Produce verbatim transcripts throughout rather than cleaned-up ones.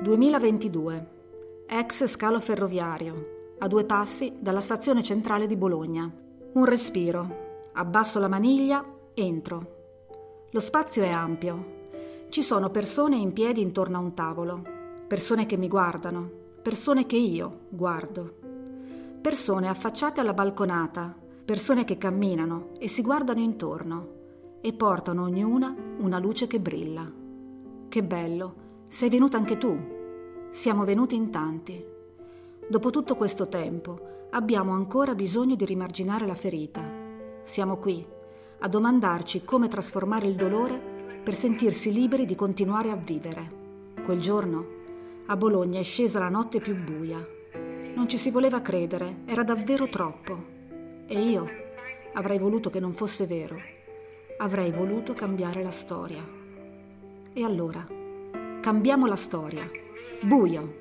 duemilaventidue. Ex scalo ferroviario, a due passi dalla stazione centrale di Bologna. Un respiro, abbasso la maniglia, entro. Lo spazio è ampio. Ci sono persone in piedi intorno a un tavolo, persone che mi guardano, persone che io guardo. Persone affacciate alla balconata, persone che camminano e si guardano intorno e portano ognuna una luce che brilla. Che bello, sei venuta anche tu. Siamo venuti in tanti. Dopo tutto questo tempo abbiamo ancora bisogno di rimarginare la ferita. Siamo qui a domandarci come trasformare il dolore per sentirsi liberi di continuare a vivere. Quel giorno a Bologna è scesa la notte più buia. Non ci si voleva credere, era davvero troppo. E io avrei voluto che non fosse vero. Avrei voluto cambiare la storia. E allora, cambiamo la storia. Buio.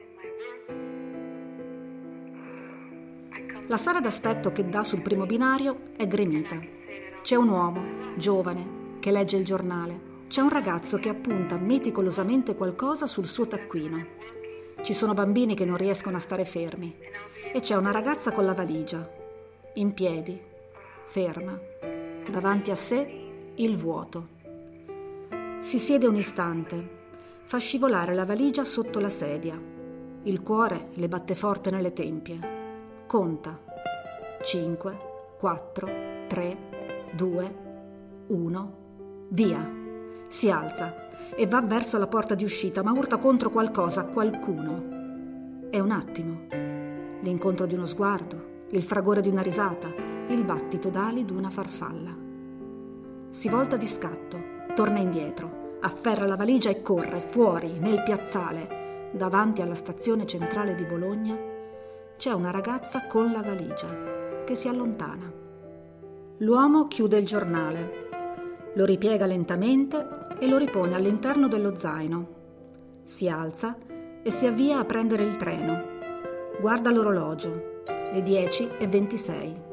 La sala d'aspetto che dà sul primo binario è gremita. C'è un uomo, giovane, che legge il giornale. C'è un ragazzo che appunta meticolosamente qualcosa sul suo taccuino. Ci sono bambini che non riescono a stare fermi. E c'è una ragazza con la valigia, in piedi, ferma. Davanti a sé il vuoto. Si siede un istante. Fa scivolare la valigia sotto la sedia. Il cuore le batte forte nelle tempie. Conta. Cinque, quattro, tre, due, uno. Via. Si alza e va verso la porta di uscita, ma urta contro qualcosa, qualcuno. È un attimo. L'incontro di uno sguardo, il fragore di una risata, il battito d'ali di una farfalla. Si volta di scatto, torna indietro. Afferra la valigia e corre fuori, nel piazzale. Davanti alla stazione centrale di Bologna c'è una ragazza con la valigia che si allontana. L'uomo chiude il giornale, lo ripiega lentamente e lo ripone all'interno dello zaino. Si alza e si avvia a prendere il treno. Guarda l'orologio, le dieci e ventisei.